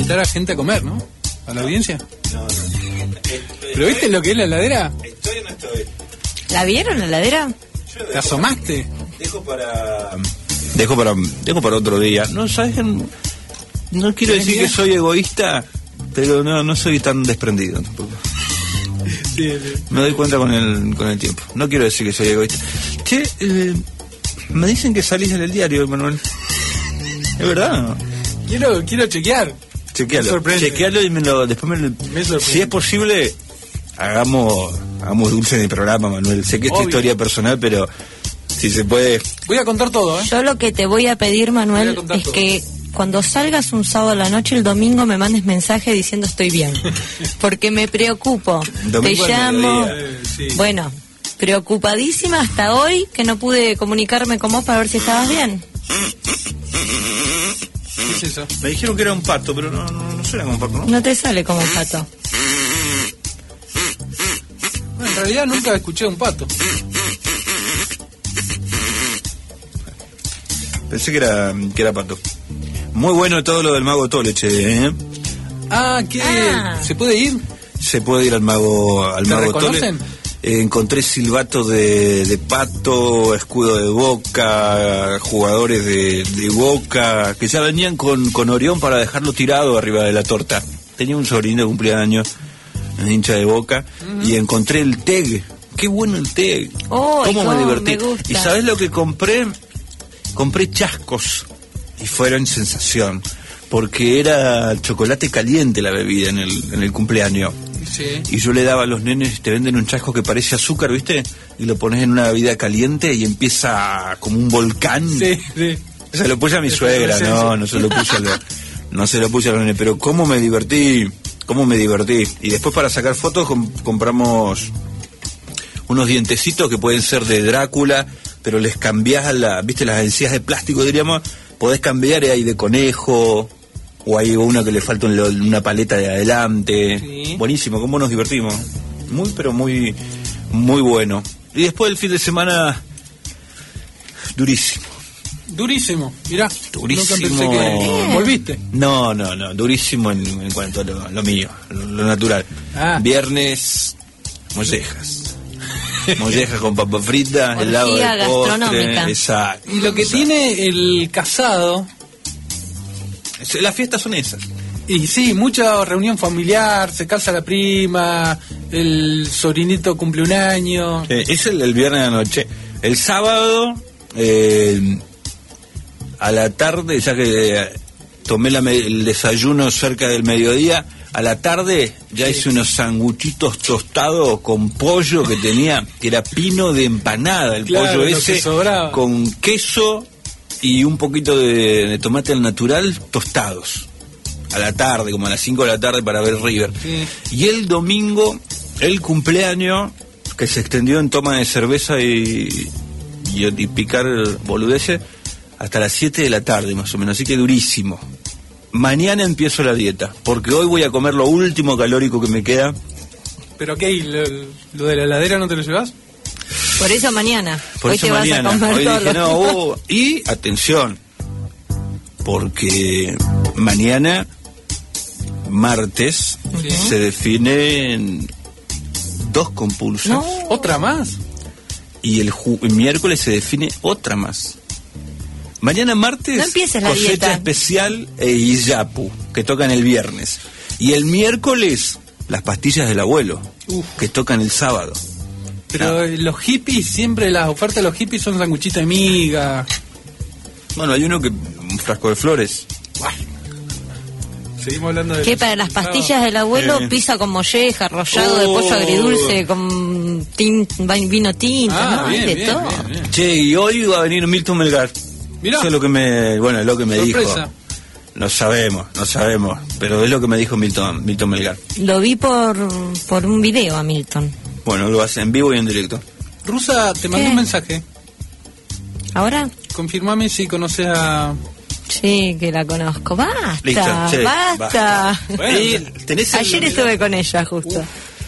invitar a gente a comer, ¿no? A la audiencia. No. ¿Pero viste lo que es la heladera? ¿Estoy o no estoy? ¿La vieron, la heladera? ¿Te asomaste? Dejo para otro día. No, ¿sabes? No quiero decir que soy egoísta, pero no soy tan desprendido tampoco. Sí. Me doy cuenta con el tiempo. No quiero decir que soy egoísta. Che, me dicen que salís en el diario, Manuel. ¿Es verdad? Quiero chequear. Chequealo y después si es posible, hagamos dulce en el programa, Manuel. Sé que es tu historia personal, pero si se puede. Voy a contar todo, ¿eh? Yo lo que te voy a pedir, Manuel, es todo. Que cuando salgas un sábado a la noche, el domingo me mandes mensaje diciendo estoy bien. Porque me preocupo. Domingo te llamo. Sí. Bueno, preocupadísima hasta hoy que no pude comunicarme con vos para ver si estabas bien. ¿Qué es eso? Me dijeron que era un pato, pero no suena como un pato, ¿no? No te sale como un pato. Bueno, en realidad nunca escuché un pato. Pensé que era pato. Muy bueno todo lo del mago Toleche, ¿eh? ¿Se puede ir? Se puede ir al mago reconocen? Tole. Encontré silbato de Pato, escudo de Boca, jugadores de Boca, que ya venían con Orión para dejarlo tirado arriba de la torta. Tenía un sobrino de cumpleaños, un hincha de Boca, y encontré el TEG. Qué bueno el TEG. ¿Cómo me divertí? ¿Y sabés lo que compré? Compré chascos, y fueron sensación, porque era chocolate caliente la bebida en el cumpleaños. Sí. Y yo le daba a los nenes, te venden un chasco que parece azúcar, ¿viste? Y lo pones en una bebida caliente y empieza como un volcán. Sí. Se lo puse a mi suegra, no se lo puse a los nenes, pero cómo me divertí. Y después para sacar fotos compramos unos dientecitos que pueden ser de Drácula, pero les cambiás ¿viste? Las encías de plástico, diríamos, podés cambiar, hay de conejo, o hay uno que le falta una paleta de adelante. Sí. Buenísimo, cómo nos divertimos. Pero muy bueno. Y después el fin de semana, durísimo, mirá. Nunca pensé que volviste. No, durísimo en cuanto a lo mío, lo natural. Viernes, mollejas con papa frita, helado de postre. Exacto. Y lo que tiene el casado, las fiestas son esas. y sí, mucha reunión familiar, se casa la prima, el sobrinito cumple un año. Es el viernes de la noche. El sábado a la tarde, ya que tomé el desayuno cerca del mediodía, a la tarde ya hice unos sanguchitos tostados con pollo que tenía, que era pino de empanada, el pollo ese, con queso y un poquito de tomate al natural tostados. A la tarde, como a las 5 de la tarde para ver River. Sí. Y el domingo, el cumpleaños, que se extendió en toma de cerveza y picar boludeces, hasta las 7 de la tarde más o menos, así que durísimo. Mañana empiezo la dieta, porque hoy voy a comer lo último calórico que me queda. ¿Pero qué? ¿Lo de la heladera no te lo llevas? Por eso mañana. Por hoy eso te mañana. Vas a comer hoy todo. dije, y atención, porque mañana, martes, se definen 2 compulsas. No. ¿Otra más? Y el miércoles se define otra más. Mañana martes, no empieces la cosecha dieta especial e Iyapu, que tocan el viernes. Y el miércoles, las pastillas del abuelo, que tocan el sábado. Pero los hippies, siempre las ofertas de los hippies son sanguchitos de miga. Bueno, hay un frasco de flores. Seguimos hablando de... Que para las pastillas del abuelo, pizza con molleja, arrollado de pollo agridulce, con vino tinto, ¿no? Bien, Hay de bien, todo. bien. Che, y hoy va a venir Milton Melgar. Mirá. Eso es lo que me dijo. Sorpresa. No sabemos, pero es lo que me dijo Milton Melgar. Lo vi por un video a Milton. Bueno, lo hace en vivo y en directo. Rusa, te mandó ¿Qué? un mensaje. ¿Ahora? Confirmame si conoces a... Sí, que la conozco. Basta, Listo, che, basta. Bueno, Ayer estuve con ella, justo.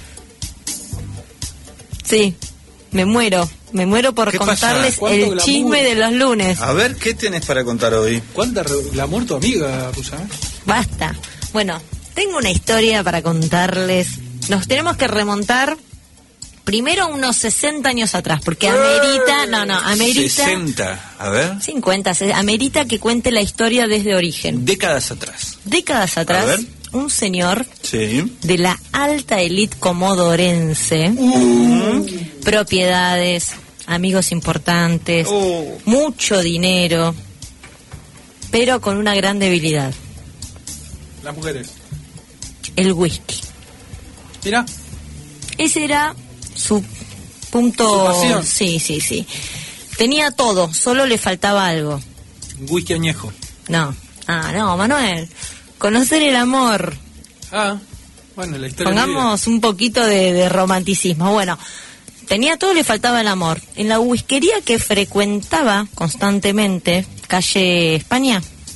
Sí, me muero por ¿Qué pasa? contarles ¿Cuánto el glamour? chisme de los lunes. A ver, ¿qué tenés para contar hoy? ¿Cuánta la muerto amiga, Rusa? Basta. Bueno, tengo una historia para contarles. Nos tenemos que remontar primero unos 60 años atrás, porque amerita... amerita... 60, a ver. 50, amerita que cuente la historia desde origen. Décadas atrás. Décadas atrás, un señor de la alta élite comodorense, propiedades, amigos importantes, mucho dinero, pero con una gran debilidad. Las mujeres. El whisky. Mira. Ese era su punto... Su pasión. Sí. Tenía todo, solo le faltaba algo. Un whisky añejo. No, Manuel. Conocer el amor. Bueno, la historia. Pongamos un poquito de romanticismo. Bueno, tenía todo, le faltaba el amor. En la whiskería que frecuentaba constantemente, calle España,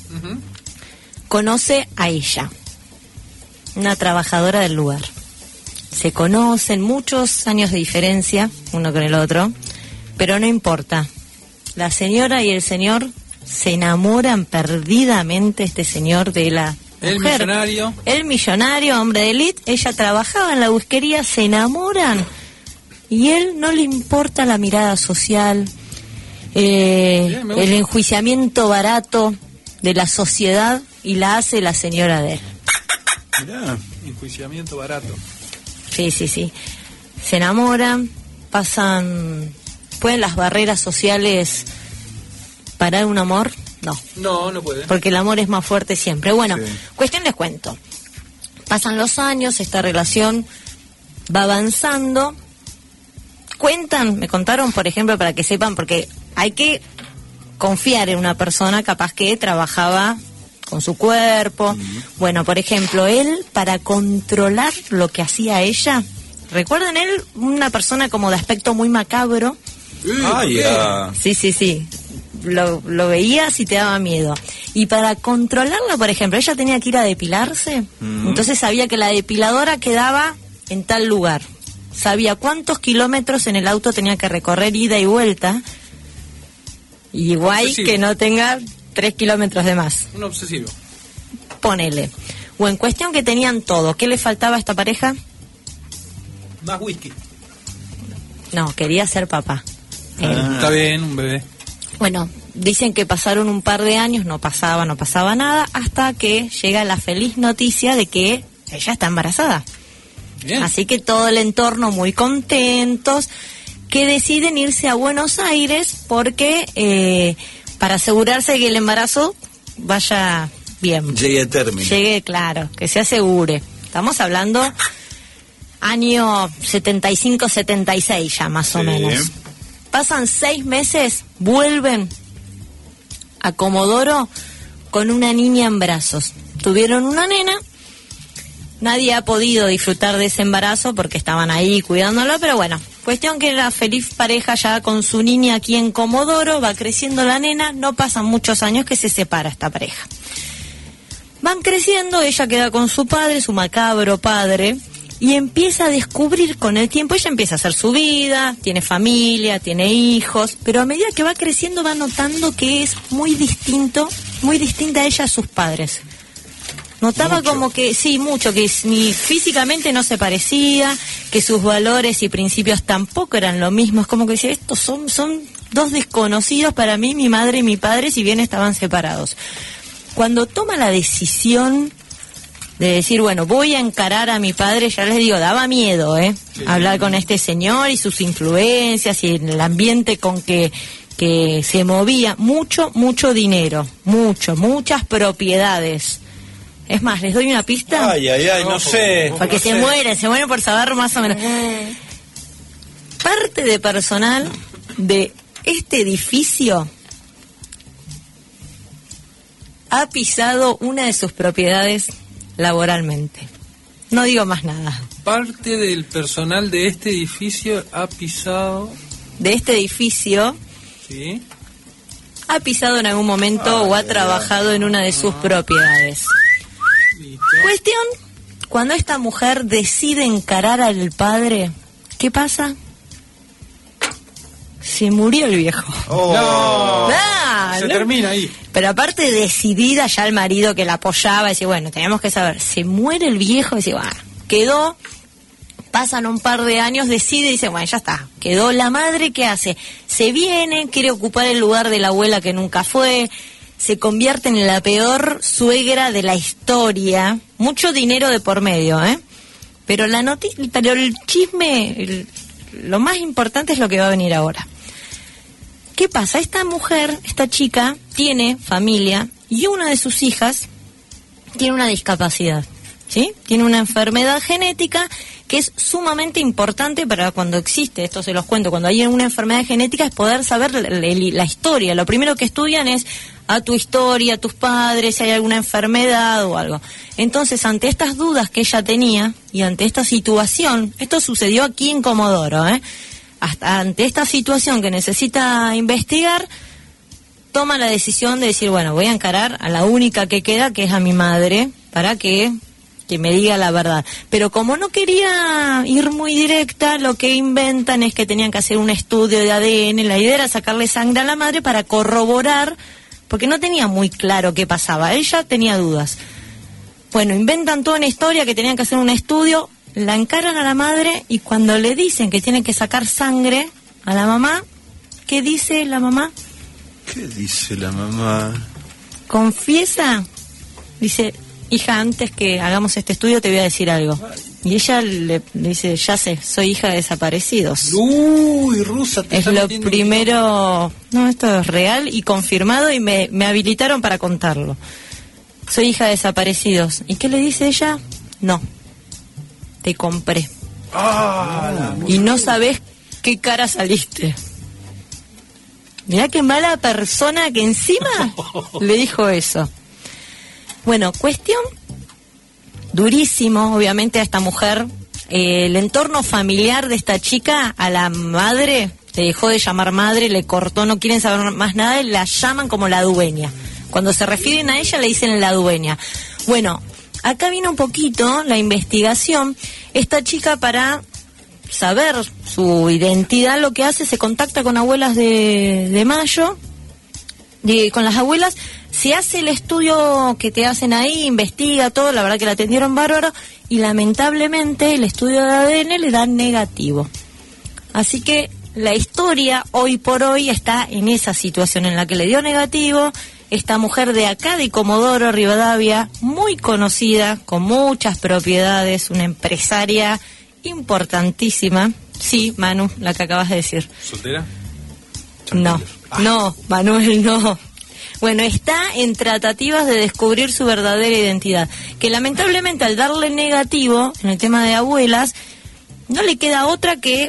conoce a ella, una trabajadora del lugar. Se conocen, muchos años de diferencia uno con el otro, pero no importa. La señora y el señor se enamoran perdidamente, este señor de la el mujer. Millonario. El millonario, hombre de élite. Ella trabajaba en la whiskería, se enamoran. Y él no le importa la mirada social, el enjuiciamiento barato de la sociedad, y la hace la señora de él. Mirá, enjuiciamiento barato. Sí. Se enamoran, ¿pueden las barreras sociales parar un amor? No puede. Porque el amor es más fuerte siempre. Bueno, cuestión les cuento. Pasan los años, esta relación va avanzando. Me contaron, por ejemplo, para que sepan, porque hay que confiar en una persona capaz que trabajaba con su cuerpo. Bueno, por ejemplo, él, para controlar lo que hacía ella, ¿recuerdan él? Una persona como de aspecto muy macabro. Sí. Lo veías y te daba miedo. Y para controlarla, por ejemplo, ella tenía que ir a depilarse. Entonces sabía que la depiladora quedaba en tal lugar. Sabía cuántos kilómetros en el auto tenía que recorrer ida y vuelta. Y igual que no tenga 3 kilómetros de más. Un obsesivo. Ponele. O en cuestión que tenían todo. ¿Qué le faltaba a esta pareja? Más whisky. No, quería ser papá. Está bien, un bebé. Bueno, dicen que pasaron un par de años, no pasaba nada, hasta que llega la feliz noticia de que ella está embarazada. Bien. Así que todo el entorno muy contentos, que deciden irse a Buenos Aires porque para asegurarse de que el embarazo vaya bien. Llegue a término. Claro, que se asegure. Estamos hablando año 75-76 ya más o menos. Pasan 6 meses, vuelven a Comodoro con una niña en brazos. Tuvieron una nena, nadie ha podido disfrutar de ese embarazo porque estaban ahí cuidándola, pero bueno, cuestión que la feliz pareja ya con su niña aquí en Comodoro, va creciendo la nena, no pasan muchos años que se separa esta pareja. Van creciendo, ella queda con su padre, su macabro padre, y empieza a descubrir con el tiempo, ella empieza a hacer su vida, tiene familia, tiene hijos, pero a medida que va creciendo va notando que es muy distinta a ella a sus padres. Notaba como que, mucho, que ni físicamente no se parecía, que sus valores y principios tampoco eran lo mismo. Es como que decía, estos son dos desconocidos para mí, mi madre y mi padre, si bien estaban separados. Cuando toma la decisión de decir, bueno, voy a encarar a mi padre, ya les digo, daba miedo, hablar con este señor y sus influencias y el ambiente con que se movía, mucho dinero, muchas propiedades. Es más, les doy una pista. No sé. Porque se muere por saber más o menos. Parte de personal de este edificio ha pisado una de sus propiedades laboralmente. No digo más nada. Parte del personal de este edificio ha pisado... De este edificio... Sí. Ha pisado en algún momento o ha trabajado en una de sus propiedades. Listo. Cuestión, cuando esta mujer decide encarar al padre, ¿qué pasa? Se murió el viejo. Oh. No, mal. Se termina ahí. Pero aparte decidida ya el marido que la apoyaba, decía, bueno, teníamos que saber, se muere el viejo, decía, bueno, quedó, pasan un par de años, decide y dice, bueno, ya está, quedó. La madre, ¿qué hace? Se viene, quiere ocupar el lugar de la abuela que nunca fue, se convierte en la peor suegra de la historia, mucho dinero de por medio, pero pero el chisme, lo más importante es lo que va a venir ahora. ¿Qué pasa? Esta mujer, esta chica, tiene familia y una de sus hijas tiene una discapacidad, ¿sí? Tiene una enfermedad genética que es sumamente importante para cuando existe, esto se los cuento, cuando hay una enfermedad genética es poder saber la historia. Lo primero que estudian es a tu historia, a tus padres, si hay alguna enfermedad o algo. Entonces, ante estas dudas que ella tenía y ante esta situación, esto sucedió aquí en Comodoro, hasta ante esta situación que necesita investigar, toma la decisión de decir, bueno, voy a encarar a la única que queda, que es a mi madre, para que me diga la verdad. Pero como no quería ir muy directa, lo que inventan es que tenían que hacer un estudio de ADN. La idea era sacarle sangre a la madre para corroborar, porque no tenía muy claro qué pasaba. Ella tenía dudas. Bueno, inventan toda una historia que tenían que hacer un estudio, la encaran a la madre y cuando le dicen que tienen que sacar sangre a la mamá, ¿qué dice la mamá? ¿Qué dice la mamá? Confiesa, dice, hija, antes que hagamos este estudio te voy a decir algo. Y ella le dice, ya sé, soy hija de desaparecidos. Uy, rusa, te es lo primero. No, esto es real y confirmado y me habilitaron para contarlo. Soy hija de desaparecidos. ¿Y qué le dice ella? No, te compré. Y no sabés qué cara saliste. Mirá qué mala persona que encima le dijo eso. Bueno, cuestión durísimo, obviamente, a esta mujer. El entorno familiar de esta chica, a la madre, le dejó de llamar madre, le cortó, no quieren saber más nada, y la llaman como la dueña. Cuando se refieren a ella le dicen la dueña. Bueno, acá viene un poquito la investigación. Esta chica, para saber su identidad, lo que hace, se contacta con abuelas de Mayo, con las abuelas, se hace el estudio que te hacen ahí, investiga todo, la verdad que la atendieron bárbaro, y lamentablemente el estudio de ADN le da negativo. Así que la historia hoy por hoy está en esa situación en la que le dio negativo. Esta mujer de acá de Comodoro Rivadavia, muy conocida, con muchas propiedades, una empresaria importantísima. Sí, Manu, la que acabas de decir. ¿Soltera? No, no, Manuel, no. Bueno, está en tratativas de descubrir su verdadera identidad, que lamentablemente al darle negativo en el tema de abuelas, no le queda otra que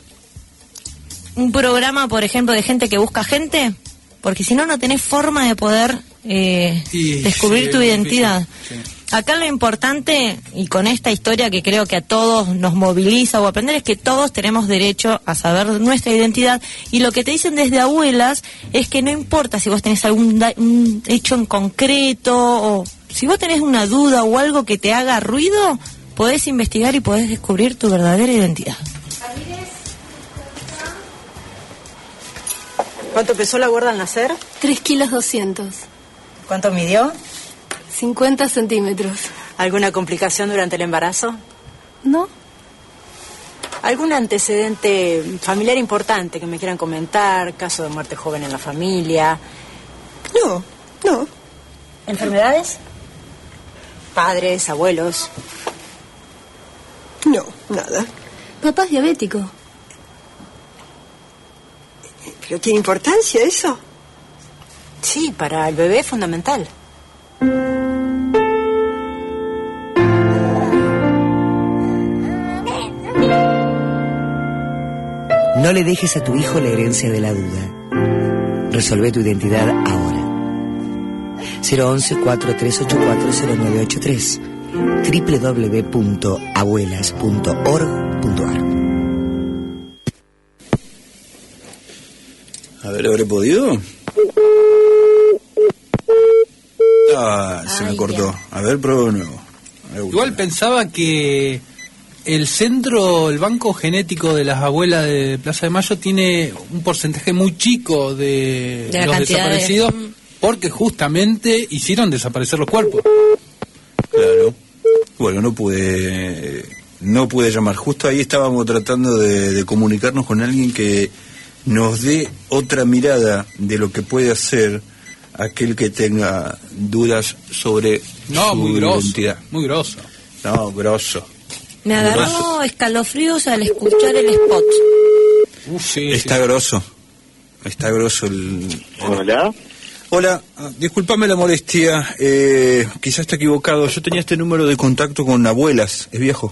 un programa, por ejemplo, de gente que busca gente, porque si no, no tenés forma de poder descubrir tu identidad. Sí. Acá lo importante, y con esta historia que creo que a todos nos moviliza o aprender, es que todos tenemos derecho a saber nuestra identidad, y lo que te dicen desde abuelas es que no importa si vos tenés algún hecho en concreto, o si vos tenés una duda o algo que te haga ruido, podés investigar y podés descubrir tu verdadera identidad. ¿Cuánto pesó la gorda al nacer? 3 kilos 200. ¿Cuánto midió? 50 centímetros. ¿Alguna complicación durante el embarazo? No. ¿Algún antecedente familiar importante que me quieran comentar? ¿Caso de muerte joven en la familia? No. ¿Enfermedades? ¿Padres, abuelos? No, nada. Papá es diabético. ¿Pero tiene importancia eso? Sí, para el bebé es fundamental. No le dejes a tu hijo la herencia de la duda. Resolvé tu identidad ahora. 011-4384-0983 www.abuelas.org.ar. A ver, ¿habré podido? Se me cortó. A ver, pruebo de nuevo. Igual pensaba que el banco genético de las abuelas de Plaza de Mayo tiene un porcentaje muy chico de los desaparecidos, porque justamente hicieron desaparecer los cuerpos. Claro. Bueno, no pude llamar. Justo ahí estábamos tratando de comunicarnos con alguien que nos dé otra mirada de lo que puede hacer aquel que tenga dudas sobre su identidad. Muy grosso. No, grosso. Me agarró escalofríos al escuchar el spot. Sí, Está grosso. Está grosso Hola. Hola, discúlpame la molestia, quizás está equivocado. Yo tenía este número de contacto con abuelas, ¿es viejo?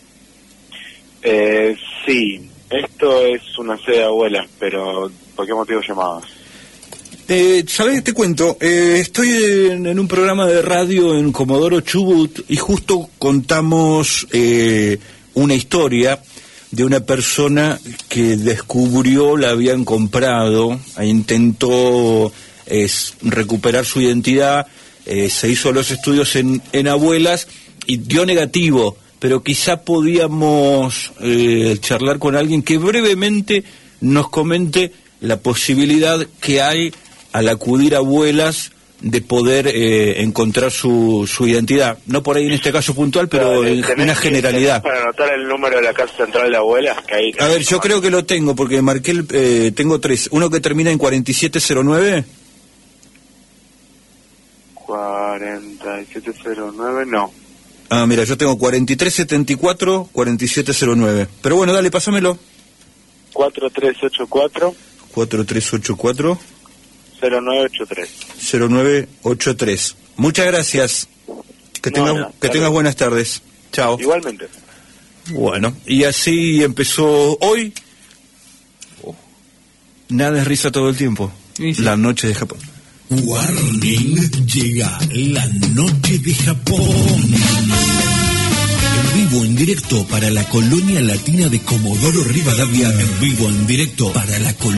Sí, esto es una sede de abuelas, pero ¿por qué motivo llamabas? ¿Sabes? Te cuento, estoy en un programa de radio en Comodoro Chubut y justo contamos una historia de una persona que descubrió, la habían comprado, e intentó recuperar su identidad, se hizo los estudios en abuelas y dio negativo, pero quizá podíamos charlar con alguien que brevemente nos comente la posibilidad que hay al acudir a abuelas de poder encontrar su identidad, no por ahí en este caso puntual, pero en una generalidad. Para anotar el número de la casa central de abuelas, que ahí... A ver, yo creo que lo tengo, porque marqué, tengo 3, uno que termina en 4709. 4709, no. Ah, mira, yo tengo 4374, 4709. Pero bueno, dale, pásamelo. 4384. 4384. 0983. 0983. Muchas gracias. Que tengas buenas tardes. Chao. Igualmente. Bueno, y así empezó hoy. Nada es risa todo el tiempo. Sí. La noche de Japón. Warning, llega la noche de Japón. En vivo, en directo para la colonia latina de Comodoro Rivadavia. En vivo, en directo para la colonia.